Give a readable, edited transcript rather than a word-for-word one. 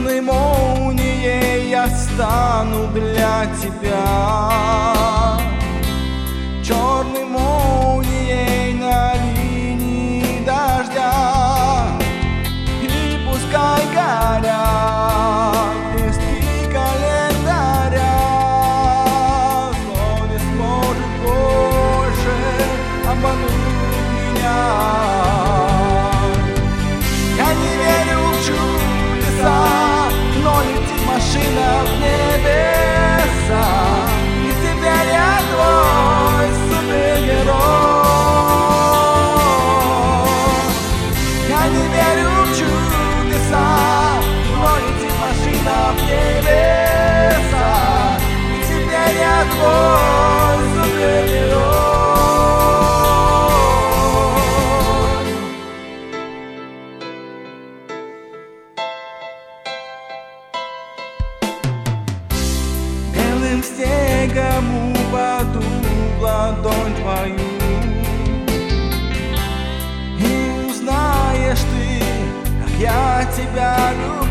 черной молнией я стану для тебя, черной молнией на линии дождя. И пускай горят листки календаря, зло не сможет больше обмануть меня. Я не верю в чудеса, но летит машина в небеса, и теперь я твой супергерой. Я не верю в чудеса, но летит машина в небеса, и теперь я твой супергерой. Белым снегом упаду в ладонь твою, и узнаешь ты, как я тебя люблю.